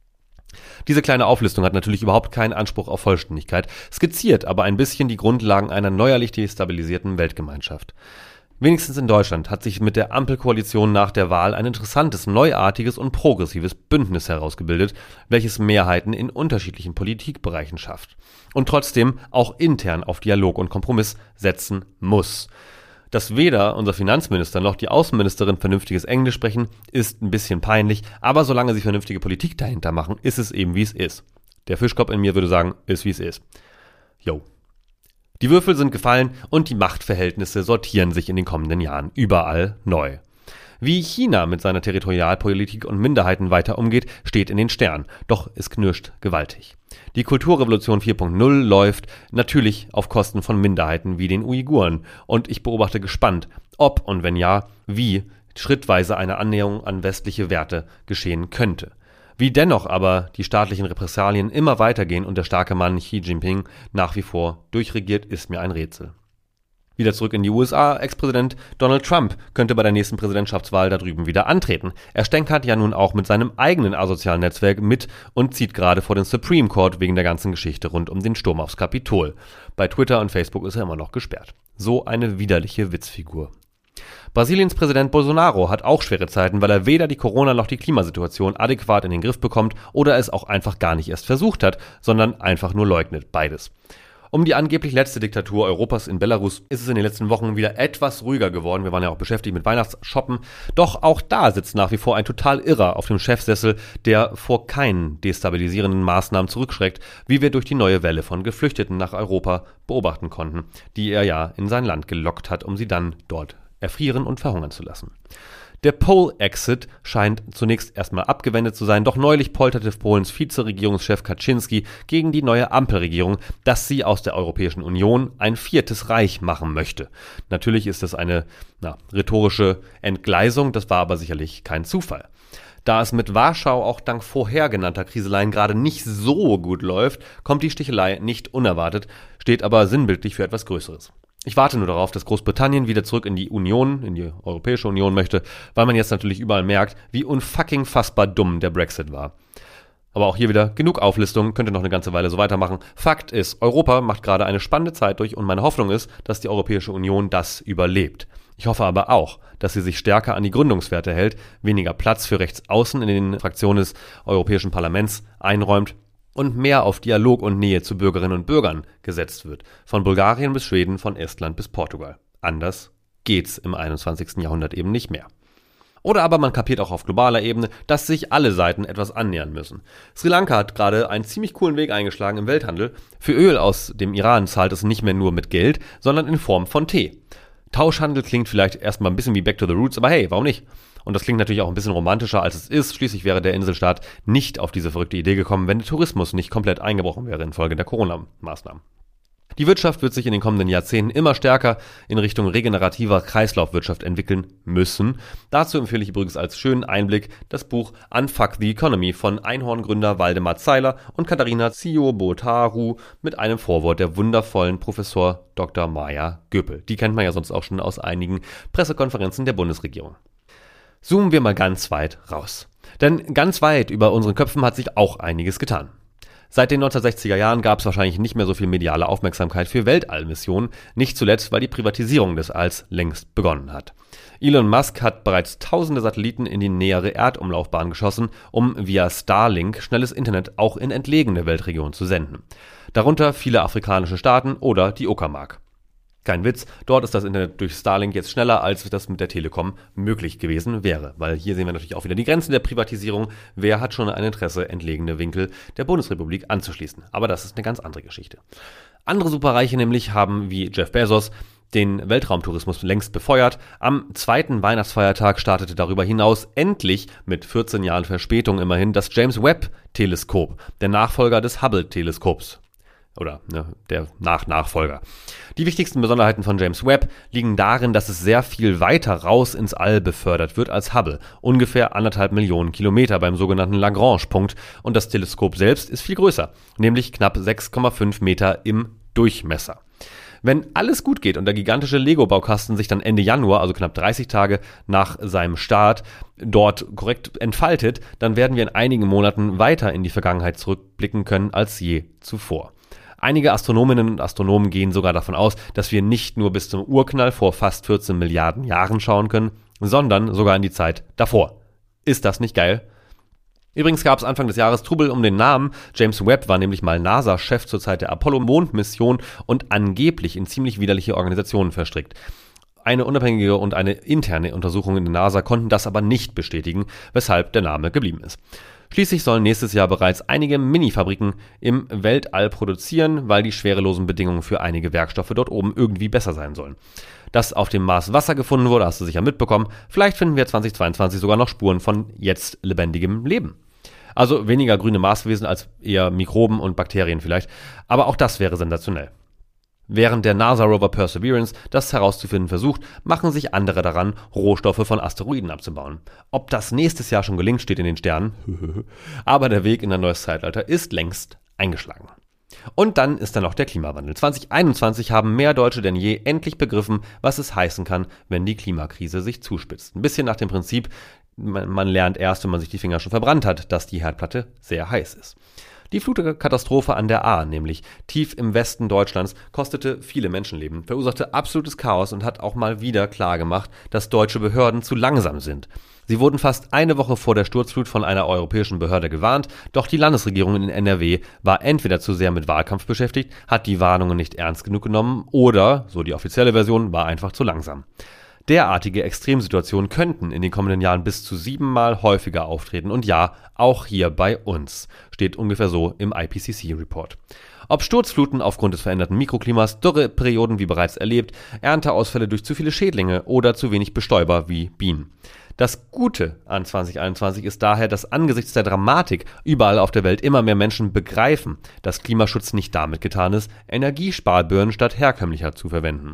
Diese kleine Auflistung hat natürlich überhaupt keinen Anspruch auf Vollständigkeit, skizziert aber ein bisschen die Grundlagen einer neuerlich destabilisierten Weltgemeinschaft. Wenigstens in Deutschland hat sich mit der Ampelkoalition nach der Wahl ein interessantes, neuartiges und progressives Bündnis herausgebildet, welches Mehrheiten in unterschiedlichen Politikbereichen schafft und trotzdem auch intern auf Dialog und Kompromiss setzen muss. Dass weder unser Finanzminister noch die Außenministerin vernünftiges Englisch sprechen, ist ein bisschen peinlich, aber solange sie vernünftige Politik dahinter machen, ist es eben wie es ist. Der Fischkopf in mir würde sagen, ist wie es ist. Jo. Die Würfel sind gefallen und die Machtverhältnisse sortieren sich in den kommenden Jahren überall neu. Wie China mit seiner Territorialpolitik und Minderheiten weiter umgeht, steht in den Sternen, doch es knirscht gewaltig. Die Kulturrevolution 4.0 läuft natürlich auf Kosten von Minderheiten wie den Uiguren und ich beobachte gespannt, ob und wenn ja, wie schrittweise eine Annäherung an westliche Werte geschehen könnte. Wie dennoch aber die staatlichen Repressalien immer weitergehen und der starke Mann Xi Jinping nach wie vor durchregiert, ist mir ein Rätsel. Wieder zurück in die USA, Ex-Präsident Donald Trump könnte bei der nächsten Präsidentschaftswahl da drüben wieder antreten. Er stänkert ja nun auch mit seinem eigenen asozialen Netzwerk mit und zieht gerade vor den Supreme Court wegen der ganzen Geschichte rund um den Sturm aufs Kapitol. Bei Twitter und Facebook ist er immer noch gesperrt. So eine widerliche Witzfigur. Brasiliens Präsident Bolsonaro hat auch schwere Zeiten, weil er weder die Corona- noch die Klimasituation adäquat in den Griff bekommt oder es auch einfach gar nicht erst versucht hat, sondern einfach nur leugnet, beides. Um die angeblich letzte Diktatur Europas in Belarus ist es in den letzten Wochen wieder etwas ruhiger geworden. Wir waren ja auch beschäftigt mit Weihnachtsshoppen. Doch auch da sitzt nach wie vor ein total Irrer auf dem Chefsessel, der vor keinen destabilisierenden Maßnahmen zurückschreckt, wie wir durch die neue Welle von Geflüchteten nach Europa beobachten konnten, die er ja in sein Land gelockt hat, um sie dann dort erfrieren und verhungern zu lassen. Der Pole-Exit scheint zunächst erstmal abgewendet zu sein, doch neulich polterte Polens Vizeregierungschef Kaczynski gegen die neue Ampelregierung, dass sie aus der Europäischen Union ein viertes Reich machen möchte. Natürlich ist das eine rhetorische Entgleisung, das war aber sicherlich kein Zufall. Da es mit Warschau auch dank vorher genannter Kriseleien gerade nicht so gut läuft, kommt die Stichelei nicht unerwartet, steht aber sinnbildlich für etwas Größeres. Ich warte nur darauf, dass Großbritannien wieder zurück in die Union, in die Europäische Union möchte, weil man jetzt natürlich überall merkt, wie unfucking fassbar dumm der Brexit war. Aber auch hier wieder genug Auflistung, könnte noch eine ganze Weile so weitermachen. Fakt ist, Europa macht gerade eine spannende Zeit durch und meine Hoffnung ist, dass die Europäische Union das überlebt. Ich hoffe aber auch, dass sie sich stärker an die Gründungswerte hält, weniger Platz für Rechtsaußen in den Fraktionen des Europäischen Parlaments einräumt und mehr auf Dialog und Nähe zu Bürgerinnen und Bürgern gesetzt wird. Von Bulgarien bis Schweden, von Estland bis Portugal. Anders geht's im 21. Jahrhundert eben nicht mehr. Oder aber man kapiert auch auf globaler Ebene, dass sich alle Seiten etwas annähern müssen. Sri Lanka hat gerade einen ziemlich coolen Weg eingeschlagen im Welthandel. Für Öl aus dem Iran zahlt es nicht mehr nur mit Geld, sondern in Form von Tee. Tauschhandel klingt vielleicht erstmal ein bisschen wie Back to the Roots, aber hey, warum nicht? Und das klingt natürlich auch ein bisschen romantischer, als es ist. Schließlich wäre der Inselstaat nicht auf diese verrückte Idee gekommen, wenn der Tourismus nicht komplett eingebrochen wäre infolge der Corona-Maßnahmen. Die Wirtschaft wird sich in den kommenden Jahrzehnten immer stärker in Richtung regenerativer Kreislaufwirtschaft entwickeln müssen. Dazu empfehle ich übrigens als schönen Einblick das Buch Unfuck the Economy von Einhorn-Gründer Waldemar Zeiler und Katharina Ziobotaru mit einem Vorwort der wundervollen Professor Dr. Maja Göpel. Die kennt man ja sonst auch schon aus einigen Pressekonferenzen der Bundesregierung. Zoomen wir mal ganz weit raus. Denn ganz weit über unseren Köpfen hat sich auch einiges getan. Seit den 1960er Jahren gab es wahrscheinlich nicht mehr so viel mediale Aufmerksamkeit für Weltallmissionen, nicht zuletzt, weil die Privatisierung des Alls längst begonnen hat. Elon Musk hat bereits tausende Satelliten in die nähere Erdumlaufbahn geschossen, um via Starlink schnelles Internet auch in entlegene Weltregionen zu senden. Darunter viele afrikanische Staaten oder die Uckermark. Kein Witz, dort ist das Internet durch Starlink jetzt schneller, als das mit der Telekom möglich gewesen wäre. Weil hier sehen wir natürlich auch wieder die Grenzen der Privatisierung. Wer hat schon ein Interesse, entlegene Winkel der Bundesrepublik anzuschließen? Aber das ist eine ganz andere Geschichte. Andere Superreiche nämlich haben wie Jeff Bezos den Weltraumtourismus längst befeuert. Am zweiten Weihnachtsfeiertag startete darüber hinaus endlich mit 14 Jahren Verspätung immerhin das James-Webb-Teleskop, der Nachfolger des Hubble-Teleskops. Oder der Nachfolger. Die wichtigsten Besonderheiten von James Webb liegen darin, dass es sehr viel weiter raus ins All befördert wird als Hubble, ungefähr 1,5 Millionen Kilometer beim sogenannten Lagrange-Punkt, und das Teleskop selbst ist viel größer, nämlich knapp 6,5 Meter im Durchmesser. Wenn alles gut geht und der gigantische Lego-Baukasten sich dann Ende Januar, also knapp 30 Tage nach seinem Start, dort korrekt entfaltet, dann werden wir in einigen Monaten weiter in die Vergangenheit zurückblicken können als je zuvor. Einige Astronominnen und Astronomen gehen sogar davon aus, dass wir nicht nur bis zum Urknall vor fast 14 Milliarden Jahren schauen können, sondern sogar in die Zeit davor. Ist das nicht geil? Übrigens gab es Anfang des Jahres Trubel um den Namen. James Webb war nämlich mal NASA-Chef zur Zeit der Apollo-Mondmission und angeblich in ziemlich widerliche Organisationen verstrickt. Eine unabhängige und eine interne Untersuchung in der NASA konnten das aber nicht bestätigen, weshalb der Name geblieben ist. Schließlich sollen nächstes Jahr bereits einige Mini-Fabriken im Weltall produzieren, weil die schwerelosen Bedingungen für einige Werkstoffe dort oben irgendwie besser sein sollen. Dass auf dem Mars Wasser gefunden wurde, hast du sicher mitbekommen. Vielleicht finden wir 2022 sogar noch Spuren von jetzt lebendigem Leben. Also weniger grüne Marswesen als eher Mikroben und Bakterien vielleicht. Aber auch das wäre sensationell. Während der NASA-Rover Perseverance das herauszufinden versucht, machen sich andere daran, Rohstoffe von Asteroiden abzubauen. Ob das nächstes Jahr schon gelingt, steht in den Sternen. Aber der Weg in ein neues Zeitalter ist längst eingeschlagen. Und dann ist da noch der Klimawandel. 2021 haben mehr Deutsche denn je endlich begriffen, was es heißen kann, wenn die Klimakrise sich zuspitzt. Ein bisschen nach dem Prinzip, man lernt erst, wenn man sich die Finger schon verbrannt hat, dass die Herdplatte sehr heiß ist. Die Flutkatastrophe an der Ahr, nämlich tief im Westen Deutschlands, kostete viele Menschenleben, verursachte absolutes Chaos und hat auch mal wieder klargemacht, dass deutsche Behörden zu langsam sind. Sie wurden fast eine Woche vor der Sturzflut von einer europäischen Behörde gewarnt, doch die Landesregierung in NRW war entweder zu sehr mit Wahlkampf beschäftigt, hat die Warnungen nicht ernst genug genommen oder, so die offizielle Version, war einfach zu langsam. Derartige Extremsituationen könnten in den kommenden Jahren bis zu 7-mal häufiger auftreten und ja, auch hier bei uns, steht ungefähr so im IPCC-Report. Ob Sturzfluten aufgrund des veränderten Mikroklimas, Dürreperioden wie bereits erlebt, Ernteausfälle durch zu viele Schädlinge oder zu wenig Bestäuber wie Bienen. Das Gute an 2021 ist daher, dass angesichts der Dramatik überall auf der Welt immer mehr Menschen begreifen, dass Klimaschutz nicht damit getan ist, Energiesparbirnen statt herkömmlicher zu verwenden.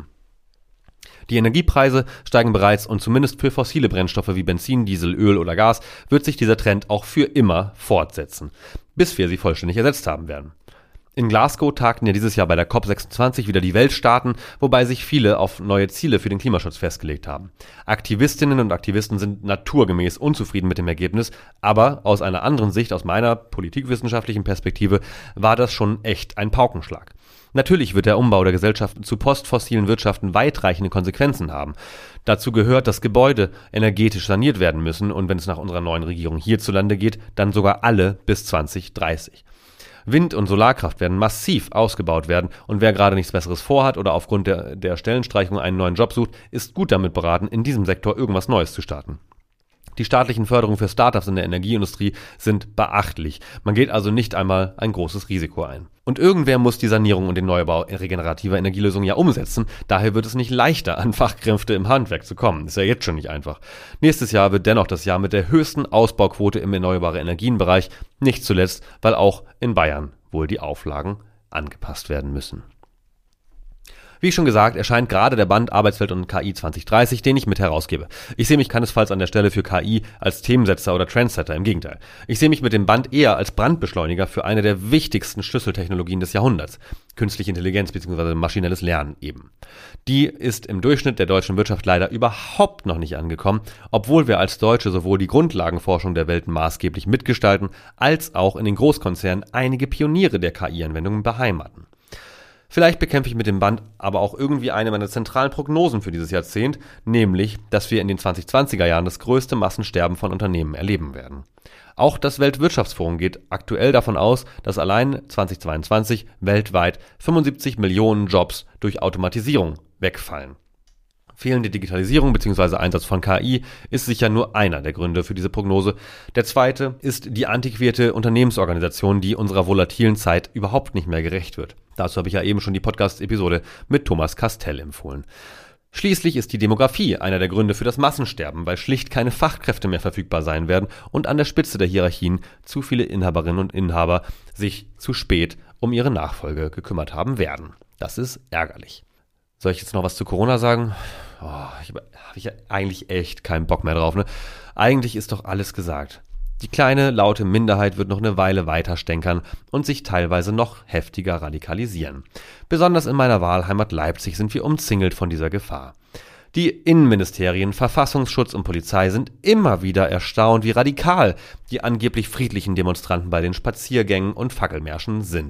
Die Energiepreise steigen bereits und zumindest für fossile Brennstoffe wie Benzin, Diesel, Öl oder Gas wird sich dieser Trend auch für immer fortsetzen, bis wir sie vollständig ersetzt haben werden. In Glasgow tagten ja dieses Jahr bei der COP26 wieder die Weltstaaten, wobei sich viele auf neue Ziele für den Klimaschutz festgelegt haben. Aktivistinnen und Aktivisten sind naturgemäß unzufrieden mit dem Ergebnis, aber aus einer anderen Sicht, aus meiner politikwissenschaftlichen Perspektive, war das schon echt ein Paukenschlag. Natürlich wird der Umbau der Gesellschaften zu postfossilen Wirtschaften weitreichende Konsequenzen haben. Dazu gehört, dass Gebäude energetisch saniert werden müssen und wenn es nach unserer neuen Regierung hierzulande geht, dann sogar alle bis 2030. Wind- und Solarkraft werden massiv ausgebaut werden und wer gerade nichts Besseres vorhat oder aufgrund der Stellenstreichung einen neuen Job sucht, ist gut damit beraten, in diesem Sektor irgendwas Neues zu starten. Die staatlichen Förderungen für Startups in der Energieindustrie sind beachtlich. Man geht also nicht einmal ein großes Risiko ein. Und irgendwer muss die Sanierung und den Neubau regenerativer Energielösungen ja umsetzen. Daher wird es nicht leichter, an Fachkräfte im Handwerk zu kommen. Ist ja jetzt schon nicht einfach. Nächstes Jahr wird dennoch das Jahr mit der höchsten Ausbauquote im erneuerbaren Energienbereich. Nicht zuletzt, weil auch in Bayern wohl die Auflagen angepasst werden müssen. Wie schon gesagt, erscheint gerade der Band Arbeitswelt und KI 2030, den ich mit herausgebe. Ich sehe mich keinesfalls an der Stelle für KI als Themensetzer oder Trendsetter, im Gegenteil. Ich sehe mich mit dem Band eher als Brandbeschleuniger für eine der wichtigsten Schlüsseltechnologien des Jahrhunderts. Künstliche Intelligenz bzw. maschinelles Lernen eben. Die ist im Durchschnitt der deutschen Wirtschaft leider überhaupt noch nicht angekommen, obwohl wir als Deutsche sowohl die Grundlagenforschung der Welt maßgeblich mitgestalten, als auch in den Großkonzernen einige Pioniere der KI-Anwendungen beheimaten. Vielleicht bekämpfe ich mit dem Band aber auch irgendwie eine meiner zentralen Prognosen für dieses Jahrzehnt, nämlich, dass wir in den 2020er Jahren das größte Massensterben von Unternehmen erleben werden. Auch das Weltwirtschaftsforum geht aktuell davon aus, dass allein 2022 weltweit 75 Millionen Jobs durch Automatisierung wegfallen. Fehlende Digitalisierung bzw. Einsatz von KI ist sicher nur einer der Gründe für diese Prognose. Der zweite ist die antiquierte Unternehmensorganisation, die unserer volatilen Zeit überhaupt nicht mehr gerecht wird. Dazu habe ich ja eben schon die Podcast-Episode mit Thomas Castell empfohlen. Schließlich ist die Demografie einer der Gründe für das Massensterben, weil schlicht keine Fachkräfte mehr verfügbar sein werden und an der Spitze der Hierarchien zu viele Inhaberinnen und Inhaber sich zu spät um ihre Nachfolge gekümmert haben werden. Das ist ärgerlich. Soll ich jetzt noch was zu Corona sagen? Habe ich ja eigentlich echt keinen Bock mehr drauf, ne? Eigentlich ist doch alles gesagt. Die kleine, laute Minderheit wird noch eine Weile weiter stänkern und sich teilweise noch heftiger radikalisieren. Besonders in meiner Wahlheimat Leipzig sind wir umzingelt von dieser Gefahr. Die Innenministerien, Verfassungsschutz und Polizei sind immer wieder erstaunt, wie radikal die angeblich friedlichen Demonstranten bei den Spaziergängen und Fackelmärschen sind.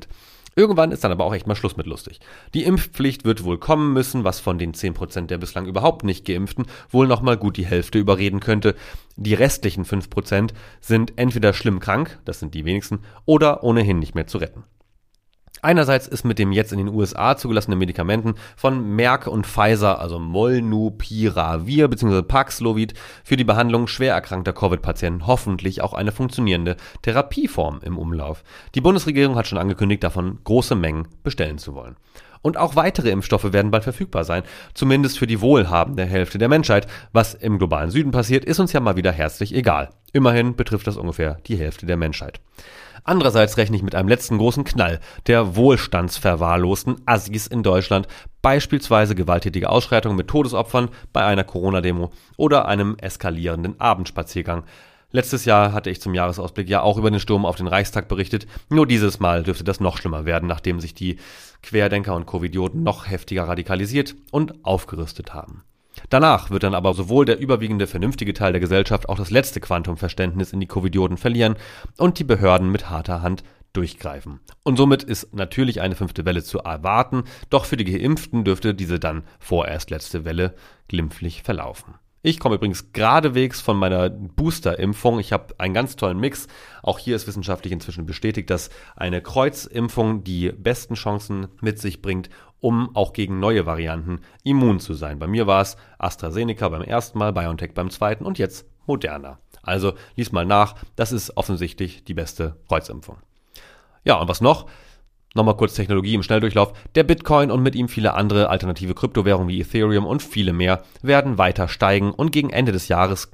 Irgendwann ist dann aber auch echt mal Schluss mit lustig. Die Impfpflicht wird wohl kommen müssen, was von den 10% der bislang überhaupt nicht Geimpften wohl nochmal gut die Hälfte überreden könnte. Die restlichen 5% sind entweder schlimm krank, das sind die wenigsten, oder ohnehin nicht mehr zu retten. Einerseits ist mit dem jetzt in den USA zugelassenen Medikamenten von Merck und Pfizer, also Molnupiravir bzw. Paxlovid, für die Behandlung schwer erkrankter Covid-Patienten hoffentlich auch eine funktionierende Therapieform im Umlauf. Die Bundesregierung hat schon angekündigt, davon große Mengen bestellen zu wollen. Und auch weitere Impfstoffe werden bald verfügbar sein, zumindest für die wohlhabende Hälfte der Menschheit. Was im globalen Süden passiert, ist uns ja mal wieder herzlich egal. Immerhin betrifft das ungefähr die Hälfte der Menschheit. Andererseits rechne ich mit einem letzten großen Knall der wohlstandsverwahrlosten Assis in Deutschland, beispielsweise gewalttätige Ausschreitungen mit Todesopfern bei einer Corona-Demo oder einem eskalierenden Abendspaziergang. Letztes Jahr hatte ich zum Jahresausblick ja auch über den Sturm auf den Reichstag berichtet, nur dieses Mal dürfte das noch schlimmer werden, nachdem sich die Querdenker und Covidioten noch heftiger radikalisiert und aufgerüstet haben. Danach wird dann aber sowohl der überwiegende vernünftige Teil der Gesellschaft auch das letzte Quantum Verständnis in die Covidioten verlieren und die Behörden mit harter Hand durchgreifen. Und somit ist natürlich eine 5. Welle zu erwarten, doch für die Geimpften dürfte diese dann vorerst letzte Welle glimpflich verlaufen. Ich komme übrigens geradewegs von meiner Booster-Impfung. Ich habe einen ganz tollen Mix. Auch hier ist wissenschaftlich inzwischen bestätigt, dass eine Kreuzimpfung die besten Chancen mit sich bringt, um auch gegen neue Varianten immun zu sein. Bei mir war es AstraZeneca beim ersten Mal, BioNTech beim zweiten und jetzt Moderna. Also lies mal nach, das ist offensichtlich die beste Kreuzimpfung. Ja, und was noch? Nochmal kurz Technologie im Schnelldurchlauf. Der Bitcoin und mit ihm viele andere alternative Kryptowährungen wie Ethereum und viele mehr werden weiter steigen und gegen Ende des Jahres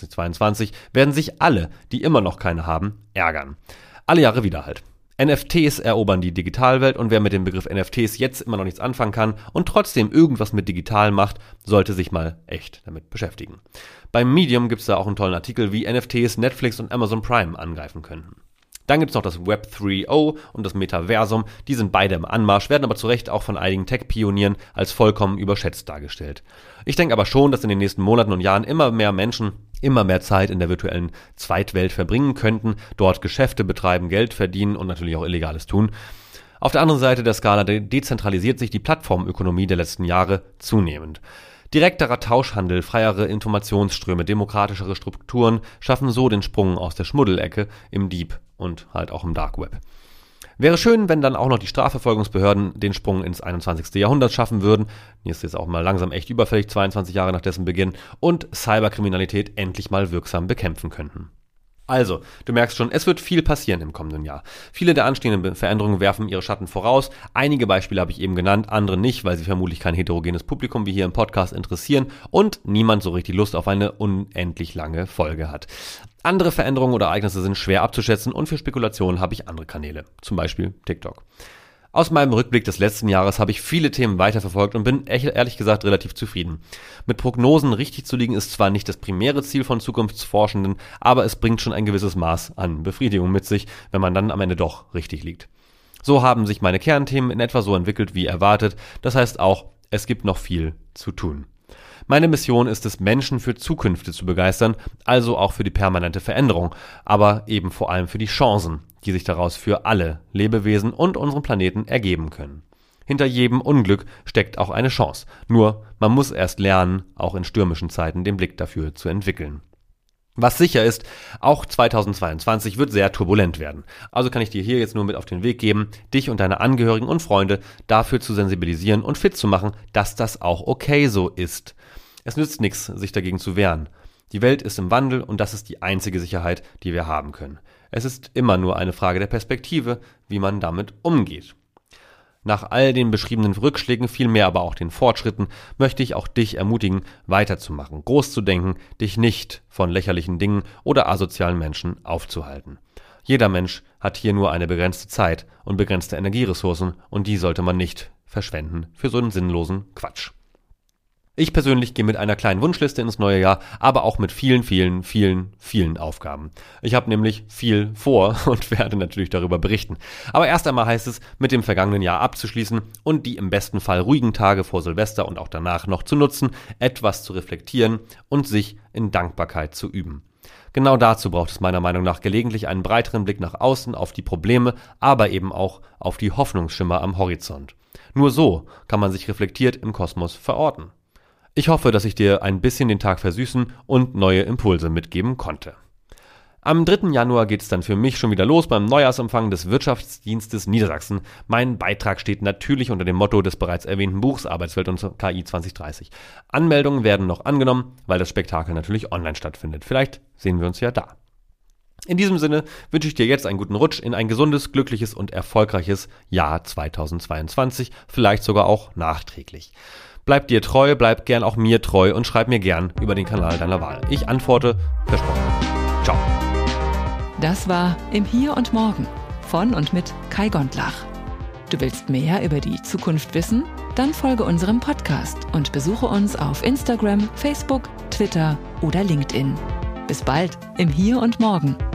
2022 werden sich alle, die immer noch keine haben, ärgern. Alle Jahre wieder halt. NFTs erobern die Digitalwelt und wer mit dem Begriff NFTs jetzt immer noch nichts anfangen kann und trotzdem irgendwas mit digital macht, sollte sich mal echt damit beschäftigen. Beim Medium gibt es da auch einen tollen Artikel, wie NFTs Netflix und Amazon Prime angreifen könnten. Dann gibt es noch das Web 3.0 und das Metaversum, die sind beide im Anmarsch, werden aber zu Recht auch von einigen Tech-Pionieren als vollkommen überschätzt dargestellt. Ich denke aber schon, dass in den nächsten Monaten und Jahren immer mehr Menschen immer mehr Zeit in der virtuellen Zweitwelt verbringen könnten, dort Geschäfte betreiben, Geld verdienen und natürlich auch Illegales tun. Auf der anderen Seite der Skala dezentralisiert sich die Plattformökonomie der letzten Jahre zunehmend. Direkterer Tauschhandel, freiere Informationsströme, demokratischere Strukturen schaffen so den Sprung aus der Schmuddelecke im Deep und halt auch im Dark Web. Wäre schön, wenn dann auch noch die Strafverfolgungsbehörden den Sprung ins 21. Jahrhundert schaffen würden. Hier ist jetzt auch mal langsam echt überfällig, 22 Jahre nach dessen Beginn, und Cyberkriminalität endlich mal wirksam bekämpfen könnten. Also, du merkst schon, es wird viel passieren im kommenden Jahr. Viele der anstehenden Veränderungen werfen ihre Schatten voraus. Einige Beispiele habe ich eben genannt, andere nicht, weil sie vermutlich kein heterogenes Publikum wie hier im Podcast interessieren und niemand so richtig Lust auf eine unendlich lange Folge hat. Andere Veränderungen oder Ereignisse sind schwer abzuschätzen und für Spekulationen habe ich andere Kanäle, zum Beispiel TikTok. Aus meinem Rückblick des letzten Jahres habe ich viele Themen weiterverfolgt und bin ehrlich gesagt relativ zufrieden. Mit Prognosen richtig zu liegen ist zwar nicht das primäre Ziel von Zukunftsforschenden, aber es bringt schon ein gewisses Maß an Befriedigung mit sich, wenn man dann am Ende doch richtig liegt. So haben sich meine Kernthemen in etwa so entwickelt wie erwartet, das heißt auch, es gibt noch viel zu tun. Meine Mission ist es, Menschen für Zukünfte zu begeistern, also auch für die permanente Veränderung, aber eben vor allem für die Chancen, die sich daraus für alle Lebewesen und unseren Planeten ergeben können. Hinter jedem Unglück steckt auch eine Chance, nur man muss erst lernen, auch in stürmischen Zeiten den Blick dafür zu entwickeln. Was sicher ist, auch 2022 wird sehr turbulent werden. Also kann ich dir hier jetzt nur mit auf den Weg geben, dich und deine Angehörigen und Freunde dafür zu sensibilisieren und fit zu machen, dass das auch okay so ist. Es nützt nichts, sich dagegen zu wehren. Die Welt ist im Wandel und das ist die einzige Sicherheit, die wir haben können. Es ist immer nur eine Frage der Perspektive, wie man damit umgeht. Nach all den beschriebenen Rückschlägen, vielmehr aber auch den Fortschritten, möchte ich auch dich ermutigen, weiterzumachen, groß zu denken, dich nicht von lächerlichen Dingen oder asozialen Menschen aufzuhalten. Jeder Mensch hat hier nur eine begrenzte Zeit und begrenzte Energieressourcen und die sollte man nicht verschwenden für so einen sinnlosen Quatsch. Ich persönlich gehe mit einer kleinen Wunschliste ins neue Jahr, aber auch mit vielen Aufgaben. Ich habe nämlich viel vor und werde natürlich darüber berichten. Aber erst einmal heißt es, mit dem vergangenen Jahr abzuschließen und die im besten Fall ruhigen Tage vor Silvester und auch danach noch zu nutzen, etwas zu reflektieren und sich in Dankbarkeit zu üben. Genau dazu braucht es meiner Meinung nach gelegentlich einen breiteren Blick nach außen auf die Probleme, aber eben auch auf die Hoffnungsschimmer am Horizont. Nur so kann man sich reflektiert im Kosmos verorten. Ich hoffe, dass ich dir ein bisschen den Tag versüßen und neue Impulse mitgeben konnte. Am 3. Januar geht es dann für mich schon wieder los beim Neujahrsempfang des Wirtschaftsdienstes Niedersachsen. Mein Beitrag steht natürlich unter dem Motto des bereits erwähnten Buchs Arbeitswelt und KI 2030. Anmeldungen werden noch angenommen, weil das Spektakel natürlich online stattfindet. Vielleicht sehen wir uns ja da. In diesem Sinne wünsche ich dir jetzt einen guten Rutsch in ein gesundes, glückliches und erfolgreiches Jahr 2022, vielleicht sogar auch nachträglich. Bleib dir treu, bleib gern auch mir treu und schreib mir gern über den Kanal deiner Wahl. Ich antworte, versprochen. Ciao. Das war Im Hier und Morgen von und mit Kai Gondlach. Du willst mehr über die Zukunft wissen? Dann folge unserem Podcast und besuche uns auf Instagram, Facebook, Twitter oder LinkedIn. Bis bald im Hier und Morgen.